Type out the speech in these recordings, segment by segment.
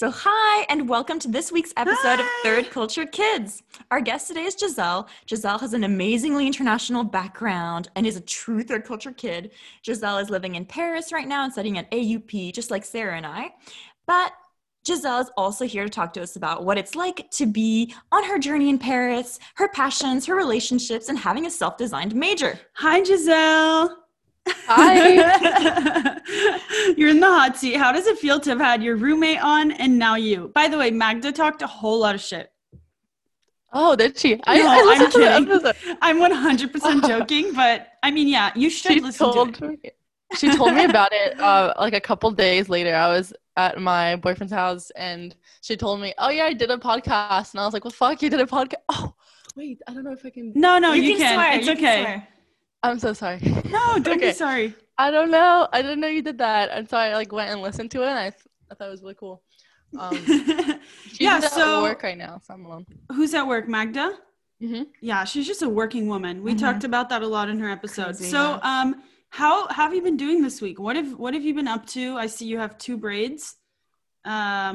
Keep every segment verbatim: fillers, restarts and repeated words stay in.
So hi, and welcome to this week's episode hi. of Third Culture Kids. Our guest today is Giselle. Giselle has an amazingly international background and is a true third culture kid. Giselle is living in Paris right now and studying at A U P, just like Sarah and I. But Giselle is also here to talk to us about what it's like to be on her journey in Paris, her passions, her relationships, and having a self-designed major. Hi, Giselle. Hi. You're in the hot seat. How does it feel to have had your roommate on and now you? By the way, Magda talked a whole lot of shit. Oh, did she? No, I, I I'm kidding. I'm one hundred percent joking, but I mean, yeah, you should she listen told, to it. She told me about it uh, like a couple days later. I was at my boyfriend's house and she told me, oh yeah, I did a podcast. And I was like, well, fuck, you did a podcast? Oh, wait, I don't know if I can. No, no, you, you can. Swear. It's you okay. Can swear. I'm so sorry. No, don't okay. be sorry. I don't know. I didn't know you did that. And so I like went and listened to it and I, th- I thought it was really cool. Um, she's yeah, at so work right now, so I'm alone. Who's at work, Magda? Mm-hmm. Yeah, she's just a working woman. We mm-hmm. talked about that a lot in her episode. Crazy, so, yeah. um, how, how have you been doing this week? What have What have you been up to? I see you have two braids. Um,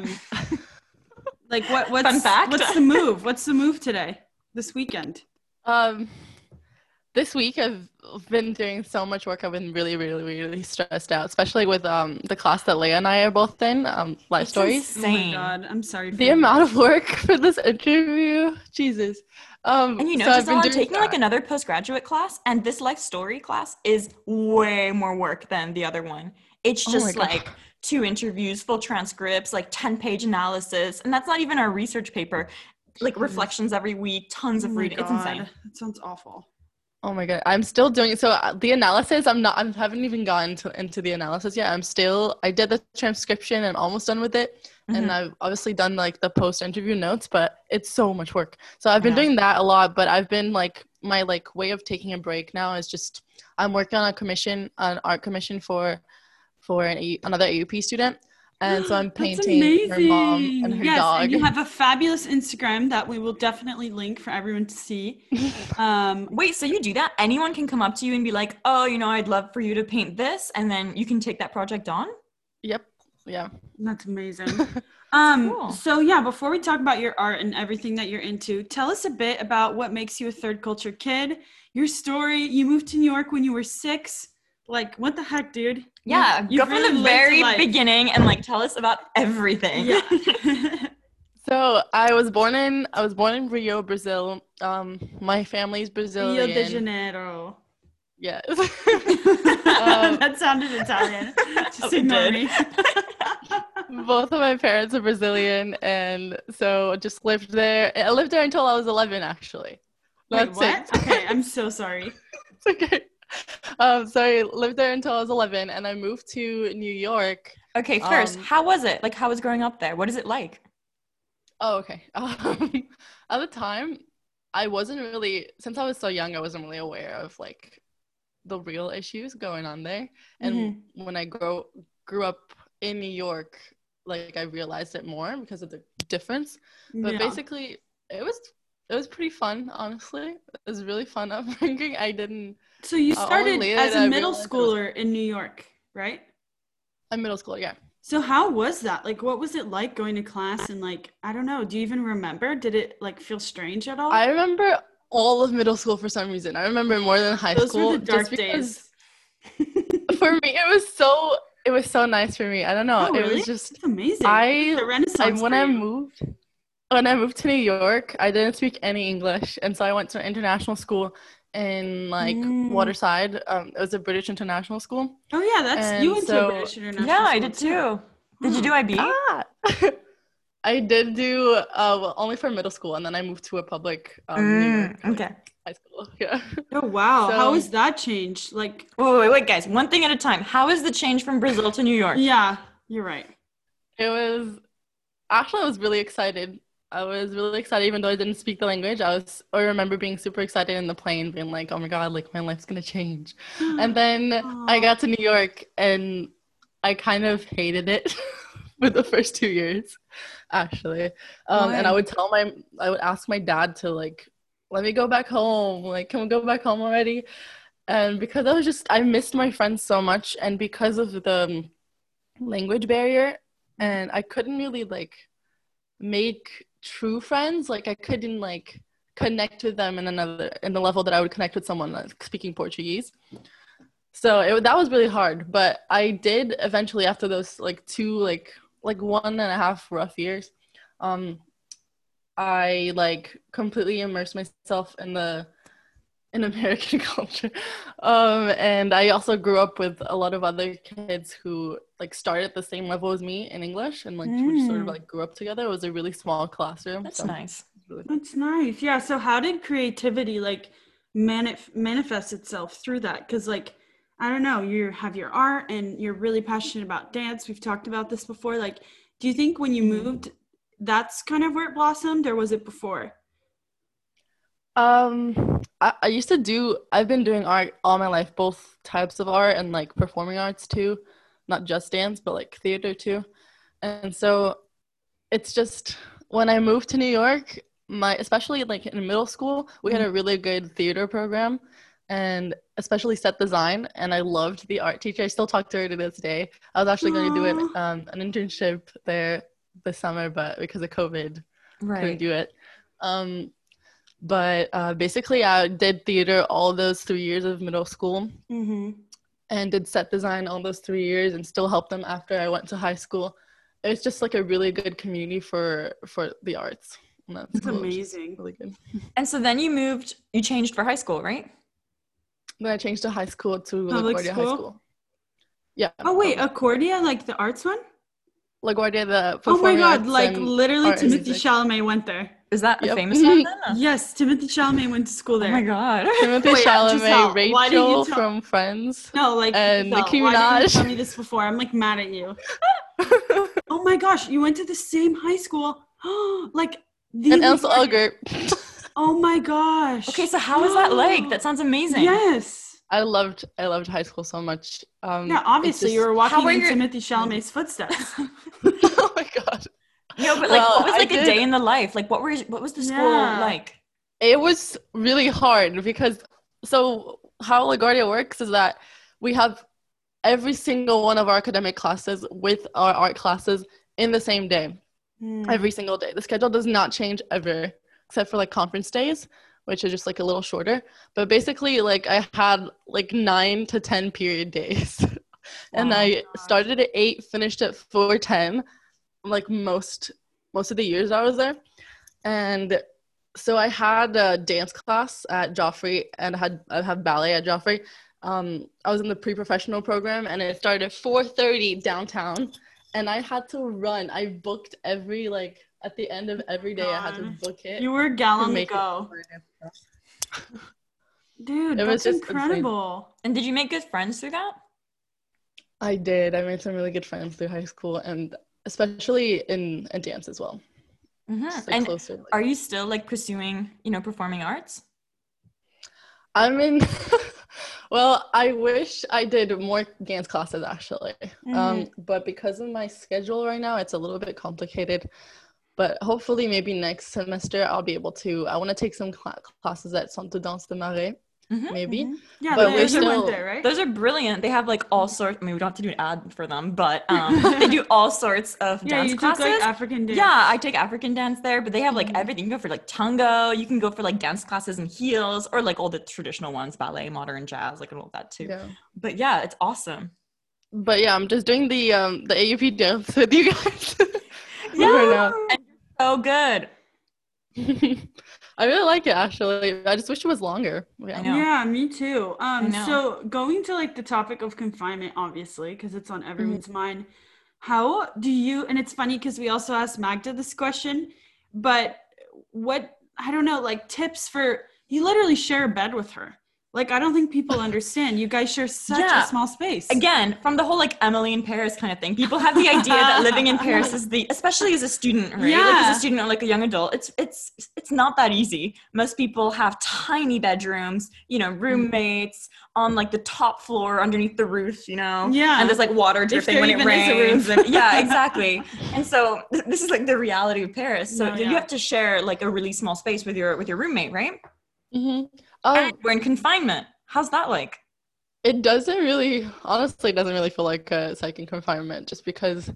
like what? What's Fun fact. What's the move? What's the move today? This weekend? Um, this week I've been doing so much work. I've been really, really, really stressed out, especially with um the class that Leia and I are both in, um, Life It's Stories. Insane. Oh my god, I'm sorry. For the you. amount of work for this interview, Jesus. Um, And you know, so Giselle, I'm taking that. like another postgraduate class, and this life story class is way more work than the other one. It's just oh like two interviews, full transcripts, like ten page analysis, and that's not even our research paper. Like reflections every week, tons oh of reading. It's insane. That sounds awful. Oh my god, I'm still doing it. So uh, the analysis, I'm not, I haven't even gotten to, into the analysis yet. I'm still, I did the transcription and almost done with it. Mm-hmm. And I've obviously done like the post-interview notes, but it's so much work. So I've been yeah. doing that a lot, but I've been like, my like way of taking a break now is just, I'm working on a commission, an art commission for, for an, another A U P student. And so I'm painting her mom and her yes, dog. And you have a fabulous Instagram that we will definitely link for everyone to see. Um, Wait, so you do that? Anyone can come up to you and be like, oh, you know, I'd love for you to paint this. And then you can take that project on? Yep. Yeah. That's amazing. um, cool. So yeah, before we talk about your art and everything that you're into, tell us a bit about what makes you a third culture kid, your story. You moved to New York when you were six. Like, what the heck, dude? Yeah, you, go from really the very life. beginning and like tell us about everything. Yeah. So I was born in I was born in Rio, Brazil. Um, my family's Brazilian. Rio de Janeiro. Yes. um, that sounded Italian. Just ignore me. Both of my parents are Brazilian, and so just lived there. I lived there until I was eleven, actually. Wait, what? It. Okay, I'm so sorry. It's okay. Um, so I lived there until I was eleven, and I moved to New York. Okay, first, um, how was it? Like, how was growing up there? What is it like? Oh, okay. Um, at the time, I wasn't really, since I was so young, I wasn't really aware of like the real issues going on there. And mm-hmm. when I grow grew up in New York, like I realized it more because of the difference. But yeah. basically, it was it was pretty fun. Honestly, it was really fun upbringing. I didn't. So you started uh, as a middle schooler was, in New York, right? A middle schooler, yeah. So how was that? Like, what was it like going to class? And like, I don't know. Do you even remember? Did it like feel strange at all? I remember all of middle school for some reason. I remember more than high Those school. Those were the dark days. For me, it was so. It was so nice for me. I don't know. Oh, really? It was just That's amazing. I, the Renaissance I when I moved. When I moved to New York, I didn't speak any English, and so I went to an international school in like mm. Waterside. Um, it was a British international school. Oh yeah, that's and you went so, to a British international yeah, school. Yeah, I did too. Did you do I B? Ah. I did do uh, well, only for middle school, and then I moved to a public um, mm, New York like, okay. high school. Yeah. Oh wow, so, how has that changed? Like, wait, wait, wait, guys, one thing at a time. How is the change from Brazil to New York? Yeah, you're right. It was actually I was really excited. I was really excited, even though I didn't speak the language. I was, I remember being super excited in the plane, being like, "Oh my god, like my life's gonna change." And then Aww. I got to New York, and I kind of hated it for the first two years, actually. Um, and I would tell my, I would ask my dad to like, let me go back home. Like, can we go back home already? And because I was just, I missed my friends so much, and because of the language barrier, and I couldn't really like make true friends. Like I couldn't like connect with them in another in the level that I would connect with someone like speaking Portuguese. So it, that was really hard, but I did eventually, after those like two like like one and a half rough years, um I like completely immersed myself in the in American culture. Um, and I also grew up with a lot of other kids who like started at the same level as me in English, and like mm. we just sort of like grew up together. It was a really small classroom. That's so nice. Really That's nice. Yeah. So how did creativity like manif- manifest itself through that? Because like, I don't know, you have your art and you're really passionate about dance. We've talked about this before. Like, do you think when you moved, that's kind of where it blossomed, or was it before? Um, I, I used to do, I've been doing art all my life, both types of art and like performing arts too, not just dance, but like theater too. And so it's just, when I moved to New York, my, especially like in middle school, we had a really good theater program, and especially set design. And I loved the art teacher. I still talk to her to this day. I was actually going to do it, um, an internship there this summer, but because of COVID, Right. couldn't do it. Um, But uh, basically, I did theater all those three years of middle school, mm-hmm. and did set design all those three years and still helped them after I went to high school. It's just like a really good community for, for the arts. And that's It's cool. amazing. Really good. And so then you moved, you changed for high school, right? Then I changed to high school to Public LaGuardia school? High School. Yeah. Oh, wait, public. Accordia, like the arts one? LaGuardia, the Oh my performing God, arts like and literally art and Timothy music. Chalamet went there. Is that a Yep. famous one then? Yes, Timothy Chalamet went to school Oh there. my God. Timothy Wait, Chalamet, Giselle, why didn't you Rachel tell- from Friends. No, like, And Giselle, Nicki why didn't you Minaj. tell me this before? I'm like mad at you. Oh my gosh, you went to the same high school. Like, the And Ansel Elgort. Oh my gosh. Okay, so how was that like? That sounds amazing. Yes. I loved I loved high school so much. Um, Yeah, obviously it's you just- were walking were in your- Timothy Chalamet's footsteps. Oh my God. No, but like, Well, what was I like a did- day in the life? Like, what were what was the school Yeah. like? It was really hard because, so how LaGuardia works is that we have every single one of our academic classes with our art classes in the same day, Hmm. every single day. The schedule does not change ever, except for like conference days, which is just like a little shorter. But basically, like I had like nine to ten period days. And Wow. I started at eight, finished at four ten, like most most of the years I was there. And so I had a dance class at Joffrey, and I had I had ballet at Joffrey. Um, I was in the pre-professional program, and it started at four thirty downtown, and I had to run. I booked every, like, at the end of every day, I had to God. book it. You were to gallant to make it go. for it. Dude, It was that's just incredible. And did you make good friends through that? I did. I made some really good friends through high school, and especially in, in dance as well. Mm-hmm. Just, like, And closer, like- are you still like pursuing, you know, performing arts? I'm in. Well, I wish I did more dance classes actually, um, but because of my schedule right now, it's a little bit complicated. But hopefully, maybe next semester I'll be able to. I want to take some cl- classes at Centre Danse de Marais, Mhm, maybe. Yeah, But the we're Laser went still- there, right? Those are brilliant. They have like all sorts. I mean, we don't have to do an ad for them, but um, they do all sorts of yeah, dance you classes. took like African dance. Yeah, I take African dance there, but they have like Mhm. everything. You can go for like tango, you can go for like dance classes in heels, or like all the traditional ones, ballet, modern, jazz, like and all that too. Yeah. But yeah, it's awesome. But yeah, I'm just doing the um the A U P dance with you guys. Yeah. right now. So good. I really like it actually. I just wish it was longer. Yeah. I know. Yeah, me too. Um, know. so going to like the topic of confinement, obviously, because it's on Mm-hmm. everyone's mind. How do you? And it's funny because we also asked Magda this question, but what I don't know, like tips for you literally share a bed with her. Like I don't think people understand. You guys share such Yeah. a small space. Again, from the whole like Emily in Paris kind of thing, people have the idea that living in Paris is the, especially as a student, right? Like Yeah. as a student or like a young adult, it's it's it's not that easy. Most people have tiny bedrooms, you know, roommates on like the top floor underneath the roof, you know, Yeah. and there's like water dripping there when it even is a rains. roof. And, yeah, exactly. And so th- this is like the reality of Paris. So No, you yeah. have to share like a really small space with your with your roommate, right? Mm-hmm. Oh, And we're in confinement. How's that like? it doesn't really, honestly, it doesn't really feel like a second confinement just because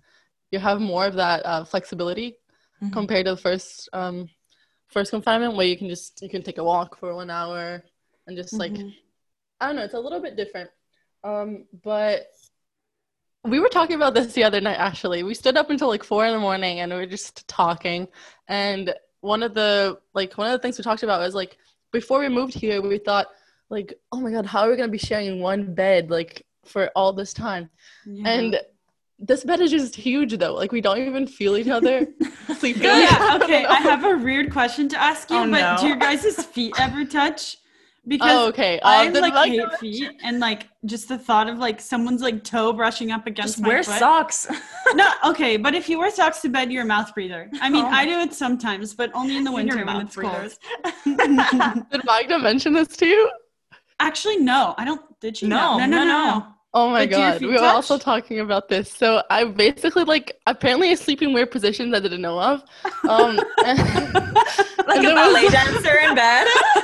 you have more of that uh, flexibility mm-hmm. compared to the first um, first confinement, where you can just you can take a walk for one hour and just like mm-hmm. I don't know, it's a little bit different. Um, but we were talking about this the other night. Actually, we stood up until like four in the morning and we were just talking. And one of the like one of the things we talked about was like before we moved here, we thought like, oh my god, how are we gonna be sharing one bed like for all this time? Yeah. And this bed is just huge though. Like we don't even feel each other sleeping. Yeah, okay. I have a weird question to ask you, oh, but no. do your guys' feet ever touch? Because oh, okay. uh, I like, like hate feet, and like just the thought of like someone's like toe brushing up against just my wear foot. socks. No, okay, but if you wear socks to bed, you're a mouth breather. I mean, oh. I do it sometimes, but only in the winter when it's cold. Did Magda mention this to you? Actually, no. I don't. Did she? No, no, no, no. no. no. Oh my but god, we were touch? also talking about this. So I basically like apparently I sleep in weird positions I didn't know of. Um, and, like and a ballet was, dancer in bed.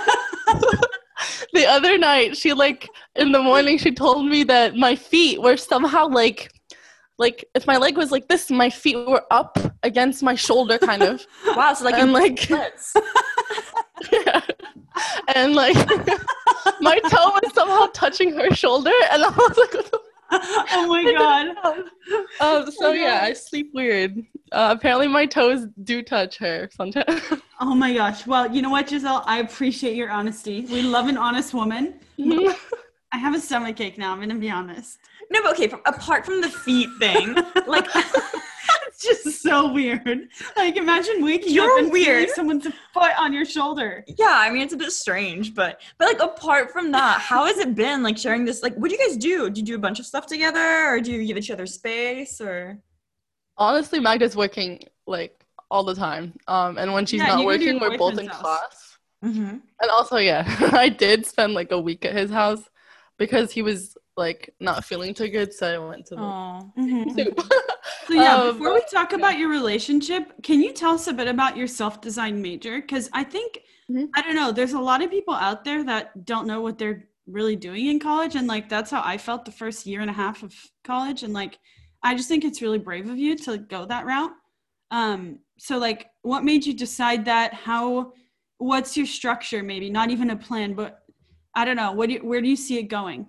The other night, she like in the morning she told me that my feet were somehow like, like if my leg was like this, my feet were up against my shoulder, kind of. Wow, so like and like, yeah, and like. My toe was somehow touching her shoulder, and I was like, what the oh my god. Um, so, oh yeah, I sleep weird. Uh, apparently, my toes do touch her sometimes. Oh my gosh. Well, you know what, Giselle? I appreciate your honesty. We love an honest woman. Mm-hmm. I have a stomachache now, I'm going to be honest. No, but okay, from, apart from the feet thing, like... It's just so weird. Like, imagine waking You're up and weird. feeling someone's foot on your shoulder. Yeah, I mean, it's a bit strange, but but like apart from that, how has it been like sharing this? Like, what do you guys do? Do you do a bunch of stuff together, or do you give each other space, or? Honestly, Magda's working like all the time, um, and when she's yeah, not working, we're both in house. class. Mm-hmm. And also, yeah, I did spend like a week at his house because he was like not feeling too good, so I went to the mm-hmm. soup. So yeah, um, before we talk yeah. about your relationship, can you tell us a bit about your self-design major? Because I think, mm-hmm. I don't know, there's a lot of people out there that don't know what they're really doing in college. And like, that's how I felt the first year and a half of college. And like, I just think it's really brave of you to go that route. Um, so like, what made you decide that? How, what's your structure? Maybe not even a plan, but I don't know. What do you, where do you see it going?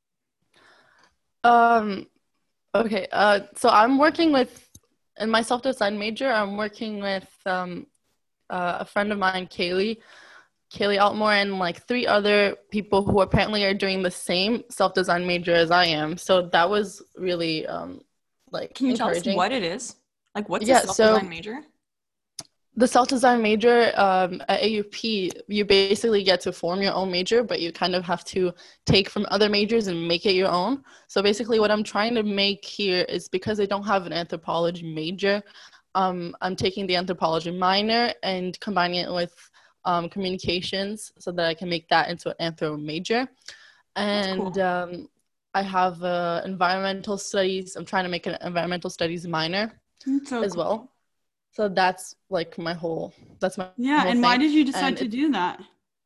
Um, Okay, uh, so I'm working with, in my self-design major, I'm working with um, uh, a friend of mine, Kaylee, Kaylee Altmore, and like three other people who apparently are doing the same self-design major as I am. So that was really um, like Can you encouraging. Tell us what it is? Like what's yeah, a self-design so, major? The self-design major um, at A U P, you basically get to form your own major, but you kind of have to take from other majors and make it your own. So basically what I'm trying to make here is because I don't have an anthropology major, um, I'm taking the anthropology minor and combining it with um, communications so that I can make that into an anthro major. And cool. um, I have uh, environmental studies. I'm trying to make an environmental studies minor so as cool. well. So that's like my whole, that's my Yeah, whole and thing. Why did you decide and to it, do that?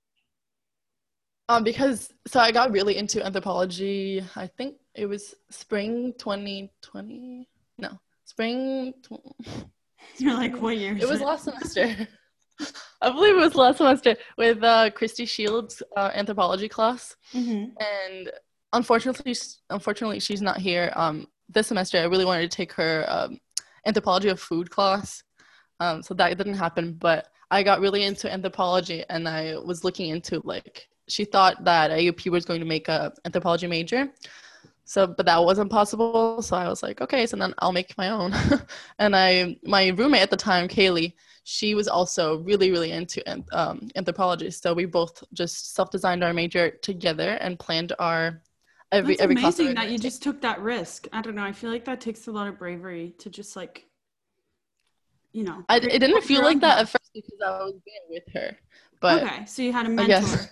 Um, because, so I got really into anthropology, I think it was spring twenty twenty, no, spring. Tw- You're like, what year is It was it? last semester. I believe it was last semester with uh, Christy Shields' uh, anthropology class. Mm-hmm. And unfortunately, unfortunately, she's not here. Um, this semester, I really wanted to take her um, anthropology of food class. Um, so that didn't happen, but I got really into anthropology and I was looking into like, she thought that A U P was going to make a anthropology major. So, but that wasn't possible. So I was like, okay, so then I'll make my own. And I, my roommate at the time, Kaylee, she was also really, really into um, anthropology. So we both just self-designed our major together and planned our every, That's every class. That's amazing that you just took that risk. I don't know. I feel like that takes a lot of bravery to just like, you know. I, it didn't feel like that at first because I was being with her. But okay, so you had a mentor.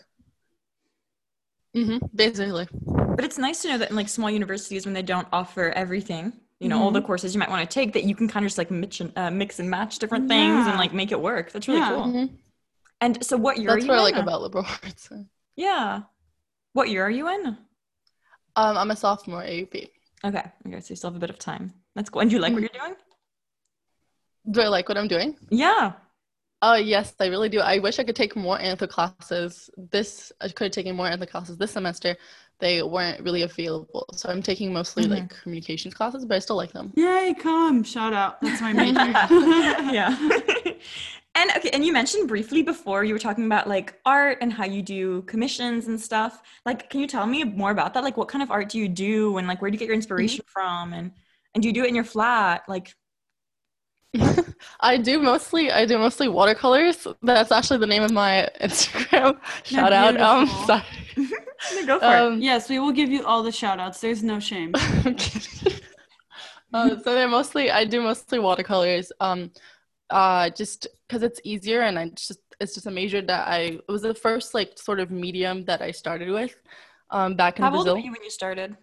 Mm-hmm, basically. But it's nice to know that in like small universities, when they don't offer everything, you know, mm-hmm. all the courses you might want to take, that you can kind of just like mix and, uh, mix and match different things yeah. and like make it work. That's really yeah. cool. Mm-hmm. And so what year That's are you what in? I like about liberal arts. Yeah. What year are you in? Um, I'm a sophomore at A U P. Okay. Okay, so you still have a bit of time. That's cool. And do you like mm-hmm. what you're doing? Do I like what I'm doing? Yeah. Oh, yes, I really do. I wish I could take more antho classes. This, I could have taken more antho classes this semester. They weren't really available. So I'm taking mostly Mhm. like communications classes, but I still like them. Yay, come. Shout out. That's my major. Yeah. And okay, and you mentioned briefly before you were talking about like art and how you do commissions and stuff. Like, can you tell me more about that? Like, what kind of art do you do, and like, where do you get your inspiration from, and and do you do it in your flat? Like, I do mostly I do mostly watercolors. That's actually the name of my Instagram. Shout out. Um, beautiful. sorry. go for Um, Yes, we will give you all the shout outs. There's no shame. I'm kidding. Uh, so they're mostly I do mostly watercolors. Um, uh, just because it's easier and I just it's just a major that I it was the first like sort of medium that I started with. Um, back it. in How old Brazil. were you when you started?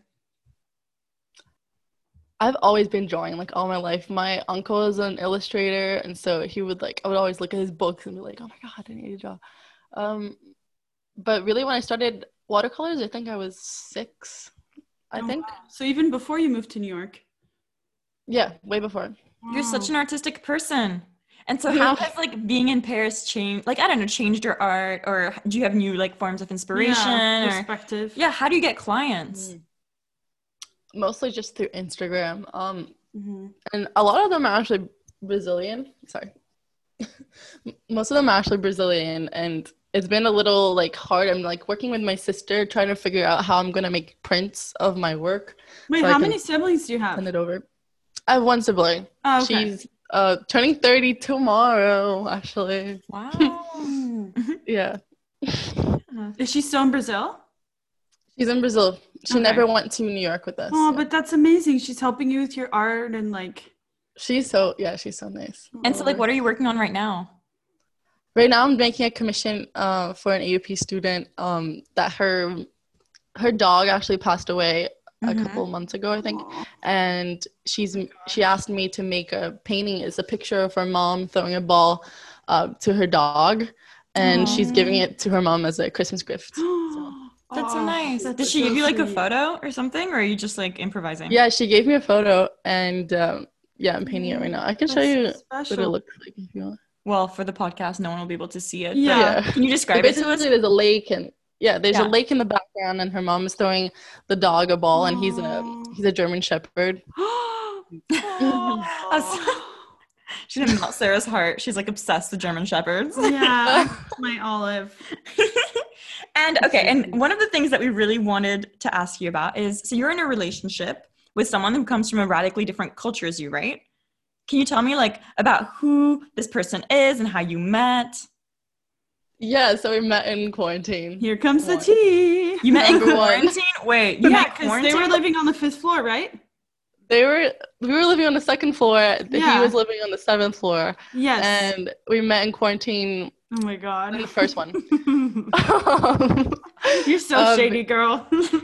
I've always been drawing like all my life. My uncle is an illustrator, and so he would like I would always look at his books and be like, "Oh my God, I need to draw." Um, but really, when I started watercolors, I think I was six. I Oh, think, wow. So even before you moved to New York. yeah, way before. You're such an Wow. artistic person. And so how has like being in Paris changed, like, I don't know, changed your art, or do you have new like forms of inspiration, Yeah, or perspective. yeah, how do you get clients? Mm. Mostly just through Instagram. Um, Mm-hmm. and a lot of them are actually Brazilian. Sorry. Most of them are actually Brazilian, and it's been a little like hard. I'm like working with my sister, trying to figure out how I'm gonna make prints of my work. Wait, so how I can many siblings do you have? send it over. I have one sibling. Oh, okay. She's uh turning thirty tomorrow, actually. Wow. Yeah. Is she still in Brazil? She's in Brazil. She Okay. never went to New York with us. Oh, yeah. but that's amazing. She's helping you with your art and like. She's so yeah, she's so nice. And so like, what are you working on right now? Right now I'm making a commission uh for an A U P student um that her her dog actually passed away a Mhm. couple of months ago, I think. Aw. And she's she asked me to make a painting. It's a picture of her mom throwing a ball uh, to her dog, and she's giving it to her mom as a Christmas gift. So. That's so Oh, nice. that's Did she so give you like a sweet. photo or something, or are you just like improvising? Yeah, she gave me a photo, and um, yeah, I'm painting it right now. I can show That's you so what it special. looks like if you want. Well, for the podcast, no one will be able to see it. but Yeah. Yeah. Can you describe it to Basically, us? there's a lake, and yeah, there's Yeah. a lake in the background, and her mom is throwing the dog a ball, and he's a Aw. he's a German Shepherd. Aw. She didn't melt Sarah's heart. She's like obsessed with German Shepherds. Yeah, my olive. And That's okay, so and sweet. one of the things that we really wanted to ask you about is, so you're in a relationship with someone who comes from a radically different culture as you, right? Can you tell me like about who this person is and how you met? Yeah, so we met in quarantine. Here comes the One. tea. You met in Number one. quarantine? Wait, you Yeah, met because quarantine? they were living on the fifth floor, right? They were we were living on the second floor. Yeah. He was living on the seventh floor, Yes. and we met in quarantine. Oh my god. In the first one. You're so Um, shady, girl.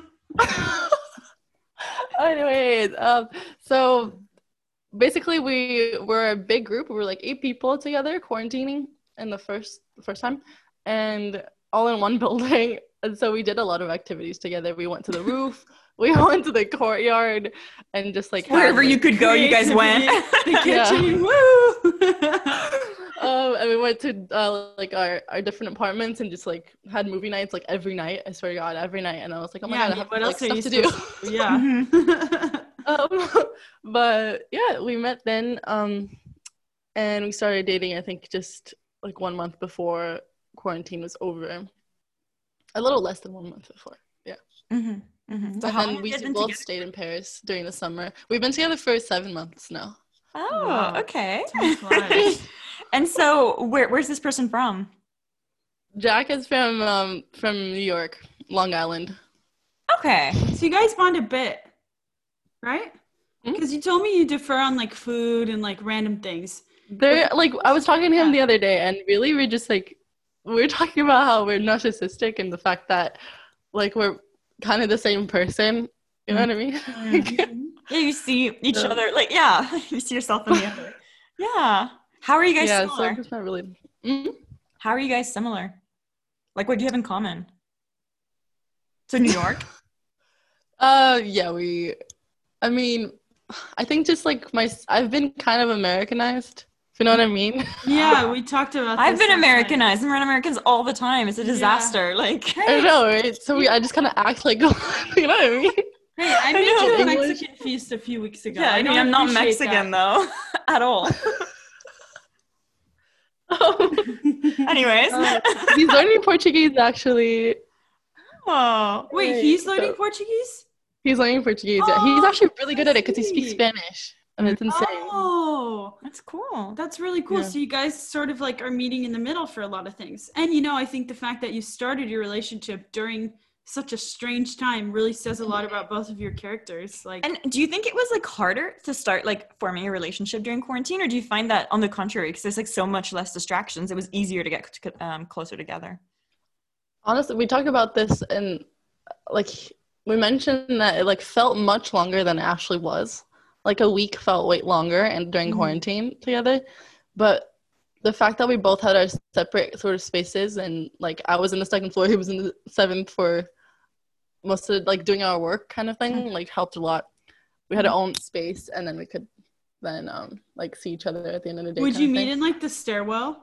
Anyways, um, so basically we were a big group. We were like eight people together quarantining in the first the first time, and all in one building. And so we did a lot of activities together. We went to the roof. We went to the courtyard, and just like Wherever had, you could go, you guys went. The Yeah. kitchen, woo! um, and we went to uh, like our, our different apartments and just like had movie nights like every night. I swear to God, every night. And I was like, oh my Yeah, God, I I mean, have what like else are stuff you to do. supposed to do? Yeah. Mhm. um, but yeah, we met then, um, and we started dating. I think just like one month before quarantine was over. A little less than one month before. Yeah. Mhm, mhm. So And how then long have we you guys been both together? stayed in Paris during the summer. We've been together for seven months now. Oh, Wow. okay. Time flies. And so where where's this person from? Jack is from um, from New York, Long Island. Okay. So you guys bond a bit, right? Mhm. Because you told me you defer on like food and like random things. They're like I was talking to him Yeah. the other day, and really we're just like we're talking about how we're narcissistic and the fact that like we're kind of the same person. You know what I mean? Yeah, you see each Yeah. other like yeah, you see yourself in the other. Yeah. How are you guys yeah, similar? so it's not really. Mhm. How are you guys similar? Like what do you have in common? So New York? Uh, yeah, we. I mean, I think just like my I've been kind of Americanized you know what I mean? Yeah, we talked about I've this been last night. Americanized. I'm around Americans all the time. It's a disaster. Like, I know, right? So we, I just kind of act like, you know what I mean? Hey, I I made you a know. Mexican feast a few weeks ago. yeah, I mean, don't I'm not appreciate Mexican that. though, at all. Anyways. Uh, he's learning Portuguese, actually. Oh. Wait, Right, he's learning so- Portuguese? He's learning Portuguese. Yeah, he's Oh, actually really good at it because he I speaks see. Spanish, and it's insane. Oh, That's cool. that's really cool. Yeah. So you guys sort of like are meeting in the middle for a lot of things. And you know, I think the fact that you started your relationship during such a strange time really says a lot about both of your characters. Like, And do you think it was like harder to start like forming a relationship during quarantine, or do you find that on the contrary, because there's like so much less distractions, it was easier to get um, closer together? Honestly, we talked about this, and like we mentioned that it like felt much longer than it actually was. Like a week felt way longer, and during Mhm. quarantine together. But the fact that we both had our separate sort of spaces, and like I was in the second floor, he was in the seventh for most of like doing our work kind of thing, like helped a lot. We had our own space, and then we could then um like see each other at the end of the day. would kind you of meet thing. in like the stairwell?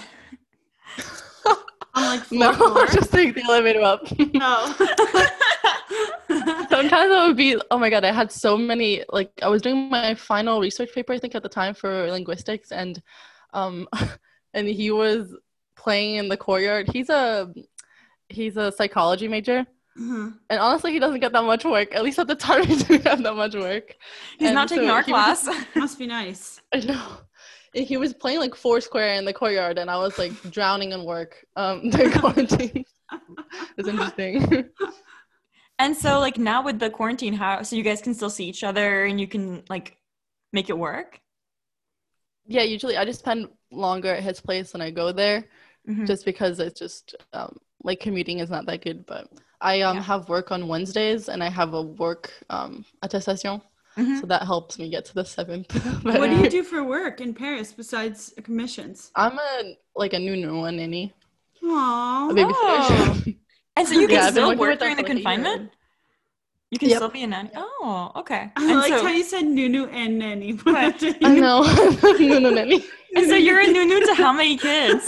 On like No, floor four? just take the elevator up. No. Sometimes it would be, oh my god, I had so many, like I was doing my final research paper, I think at the time, for linguistics, and um and he was playing in the courtyard. He's a he's a psychology major, Mhm. and honestly he doesn't get that much work. At least at the time he didn't have that much work. He's And not taking so our he was- class. Must be nice. I know. And he was playing like Foursquare in the courtyard, and I was like drowning in work um during quarantine. It's interesting. And so like now with the quarantine, how so you guys can still see each other and you can like make it work? Yeah, usually I just spend longer at his place when I go there, Mhm. just because it's just um, like commuting is not that good. But I um Yeah. have work on Wednesdays, and I have a work um attestation, Mhm. so that helps me get to the seventh. What do you do for work in Paris besides commissions? I'm a like a new new one nanny, a Aww. babysitter. And so you can Yeah, I've been still working work with them during the for, like, a year. confinement? You can Yep. still be a nanny. Oh, okay. I And liked so, how you said Nunu and Nanny. Right. I know, no no nanny. and so you're a Nunu to how many kids?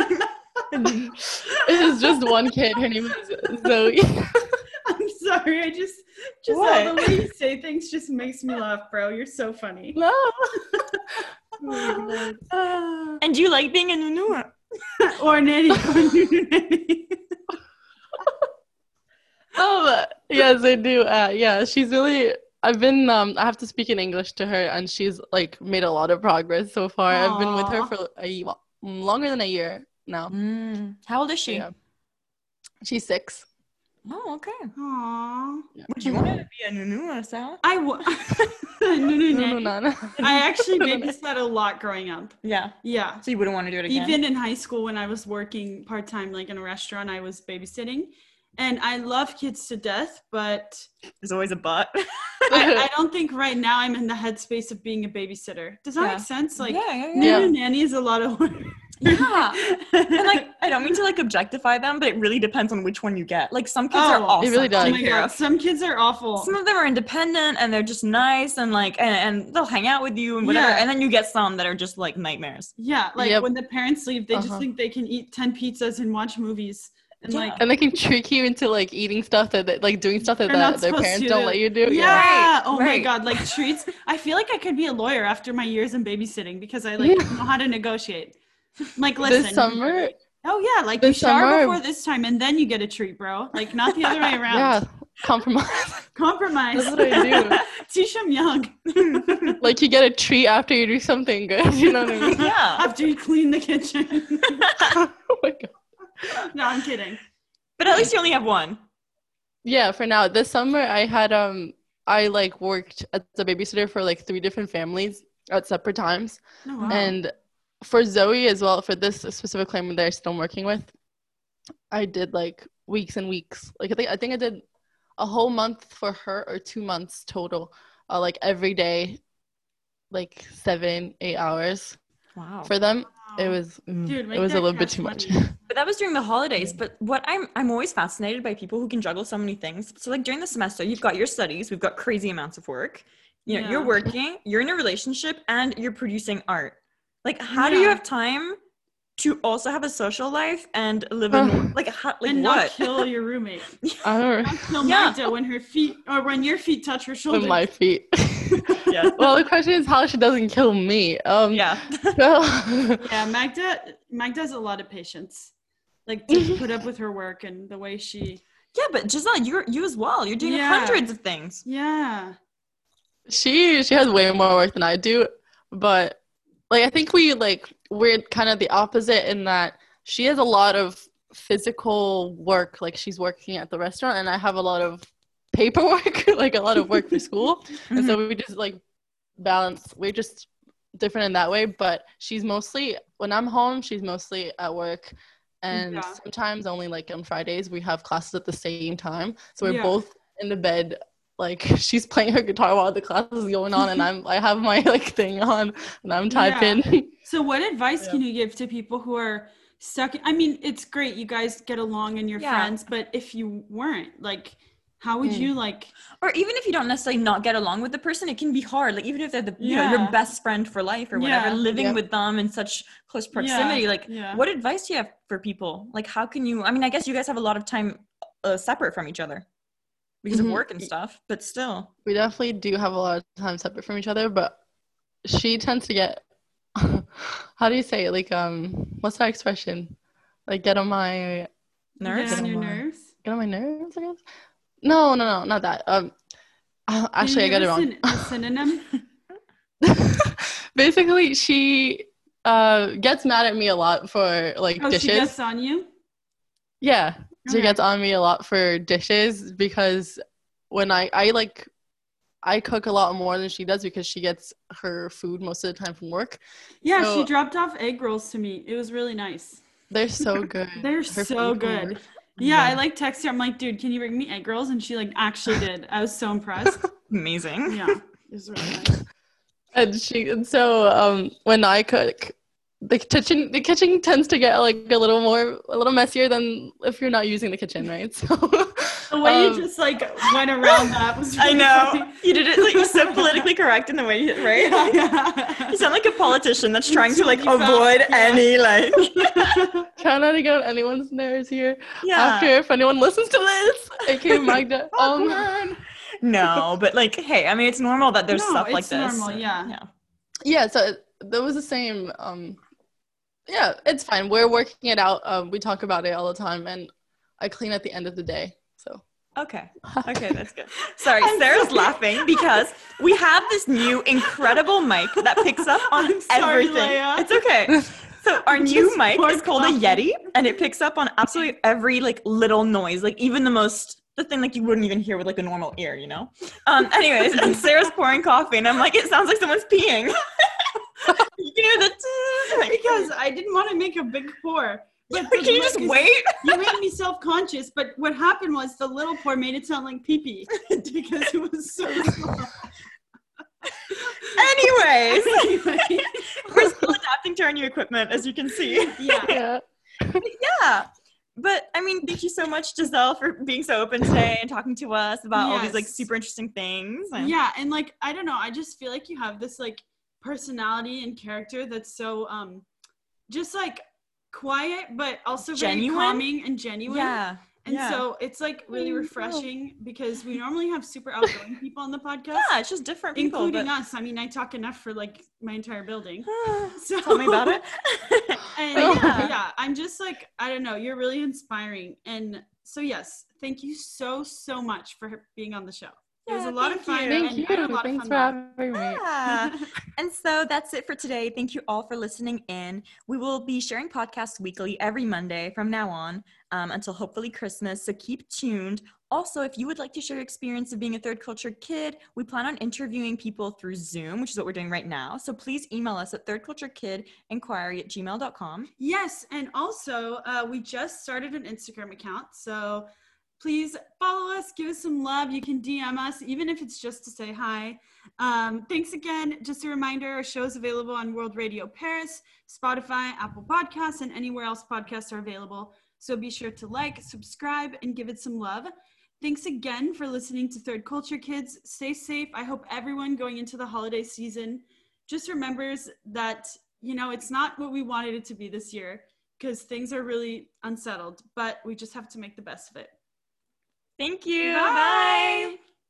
It is just one kid. Her name is Zoe. I'm sorry. I just, just all What? the way you say things just makes me laugh, bro. You're so funny. No. Oh my God. And do you like being a Nunu? Or Nanny. Or Nunu Nanny. Oh yes, I do. Uh, yeah, she's really. I've been. Um, I have to speak in English to her, and she's like made a lot of progress so far. I've been with her Aw. for a y- longer than a year now. Mm. How old is she? Yeah. She's six. Oh, okay. Aww. Would you want to be a Nunu, Sal? I w- Nunu No, no, Nanny. no, no. I actually babysat a lot growing up. Yeah. Yeah. So you wouldn't want to do it again? Even in high school, when I was working part time, like in a restaurant, I was babysitting. And I love kids to death, but There's always a but. I, I don't think right now I'm in the headspace of being a babysitter. Does that Yeah. make sense? Like, yeah, yeah, Nunu yeah. Yeah. Nanny is a lot of work. Yeah. And like, I don't mean to like objectify them, but it really depends on which one you get. Like some kids are Oh, it awesome. really does. Oh to my take care god, of. some kids are awful. Some of them are independent and they're just nice and like and, and they'll hang out with you and whatever. Yeah. And then you get some that are just like nightmares. Yeah, like Yep. when the parents leave, they just Uh-huh. think they can eat ten pizzas and watch movies. And Yeah. like, And they can trick you into like eating stuff that, that like doing stuff that, They're not that their supposed parents to. don't let you do. yeah. Oh my right. god, like treats. I feel like I could be a lawyer after my years in babysitting because I like Yeah. know how to negotiate. Like, listen. This summer, Oh yeah, like you this shower summer- before this time and then you get a treat, bro. Like not the other way around. yeah, compromise. Compromise. That's what I do. Teach them young. Like you get a treat after you do something good. You know what I mean? Yeah. After you clean the kitchen. Oh my god. No, I'm kidding. But at least you only have one. Yeah, for now. This summer I had um I like worked as a babysitter for like three different families at separate times. Oh, wow. And for Zoe as well, for this specific family that I'm still working with, I did like weeks and weeks. Like I think I think I did a whole month for her, or two months total. Uh, like every day, like seven, eight hours Wow. for them. It Wow. was mm, Dude, make it was a that little bit cash too much. money. But that was during the holidays. But what I'm I'm always fascinated by people who can juggle so many things. So like during the semester, you've got your studies, we've got crazy amounts of work. You know, you're Yeah. working, you're in a relationship, and you're producing art. Like, how do you Yeah. have time to also have a social life and live in, like, how, like and what? not kill your roommate. I don't Not kill Yeah. Magda when her feet or when your feet touch her shoulder. with my feet. Yeah. Well, the question is how she doesn't kill me. Um, Yeah. so- Yeah, Magda Magda has a lot of patience. Like to put up with her work and the way she Yeah, but Giselle, you're you as well. You're doing Yeah. hundreds of things. Yeah. she she has way more work than I do, but like I think we like we're kind of the opposite in that she has a lot of physical work, like she's working at the restaurant, and I have a lot of paperwork, like a lot of work for school, and so we just like balance. We're just different in that way, but she's mostly when I'm home, she's mostly at work, and Yeah. sometimes only like on Fridays we have classes at the same time, so we're Yeah. both in the bed. Like she's playing her guitar while the class is going on, and I'm I have my like thing on, and I'm typing. So what advice Yeah. can you give to people who are stuck? I mean, it's great you guys get along and you're Yeah. friends, but if you weren't, like, how would Mm. you like? Or even if you don't necessarily not get along with the person, it can be hard. Like even if they're the you know your Yeah. best friend for life or whatever, Yeah. living Yeah. with them in such close proximity. Like Yeah. what advice do you have for people? Like how can you? I mean, I guess you guys have a lot of time uh, separate from each other because Mhm. of work and stuff, but still. We definitely do have a lot of time separate from each other, but she tends to get how do you say it? Like um what's that expression? Like get on my Nerves? Get on your Get on my- nerves? get on my nerves, I guess. No, no, no, not that. Um uh, Can actually I you got give it us wrong. an- a synonym? Basically she uh gets mad at me a lot for like Oh, dishes. she gets on you? Yeah. She Okay. gets on me a lot for dishes because when I I like I cook a lot more than she does because she gets her food most of the time from work. Yeah, So- she dropped off egg rolls to me. It was really nice. They're so good. They're Her so food from good. work. Yeah, I Yeah. like text her. I'm like, dude, can you bring me egg rolls? And she like actually did. I was so impressed. Amazing. Yeah, it was really nice. And she and so um when I cook, the kitchen the kitchen tends to get like a little more a little messier than if you're not using the kitchen, right? So The way um, you just like went around that was I really know. funny. You did it like you're so politically correct in the way you right? Yeah. You sound like a politician that's trying to like Until you avoid found- yeah. any like try not to get on anyone's nerves here. yeah. After if anyone listens to this, aka Magda. um Awkward. No, but like, hey, I mean, it's normal that there's No, stuff like it's this. normal, yeah. Yeah. yeah, so it, that was the same. Um, yeah, it's fine. We're working it out. Um, we talk about it all the time, and I clean at the end of the day. So Okay. Okay, that's good. Sorry, I'm Sarah's sorry. laughing because we have this new incredible mic that picks up on I'm sorry, everything. Leia. It's okay. So our I'm new just mic more is called a clapping. Yeti, and it picks up on absolutely every like little noise, like even the most the thing like you wouldn't even hear with like a normal ear, you know. Um. Anyways, and Sarah's pouring coffee, and I'm like, it sounds like someone's peeing. You can hear the like, Because I didn't want to make a big pour. But can you just because wait? You made me self-conscious, but what happened was the little pour made it sound like pee-pee because it was so small. Anyways, Anyway, we're still adapting to our new equipment, as you can see. yeah. yeah, Yeah. But I mean, thank you so much, Giselle, for being so open today and talking to us about all these like Yes. super interesting things. And Yeah, and like I don't know, I just feel like you have this like personality and character that's so um just like quiet but also very Genuine? calming and genuine. Yeah. And yeah. so it's like really Thank you. refreshing because we normally have super outgoing people on the podcast. yeah, it's just different people. Including but- us. I mean, I talk enough for like my entire building. So Tell me about it. And But yeah. yeah, I'm just like, I don't know, you're really inspiring. And so yes, thank you so, so much for being on the show. It was Yeah, a lot of thank fun. you. thank and you. I had a lot Thanks of for fun. having me. Yeah. And so that's it for today. Thank you all for listening in. We will be sharing podcasts weekly every Monday from now on um, until hopefully Christmas. So keep tuned. Also, if you would like to share your experience of being a third culture kid, we plan on interviewing people through Zoom, which is what we're doing right now. So please email us at thirdculturekidinquiry at gmail dot com. Yes, and also uh, we just started an Instagram account, so please follow us, give us some love. You can D M us, even if it's just to say hi. Um, thanks again. Just a reminder, our show is available on World Radio Paris, Spotify, Apple Podcasts, and anywhere else podcasts are available. So be sure to like, subscribe, and give it some love. Thanks again for listening to Third Culture Kids. Stay safe. I hope everyone going into the holiday season just remembers that you know, it's not what we wanted it to be this year because things are really unsettled, but we just have to make the best of it. Thank you. Bye. Bye.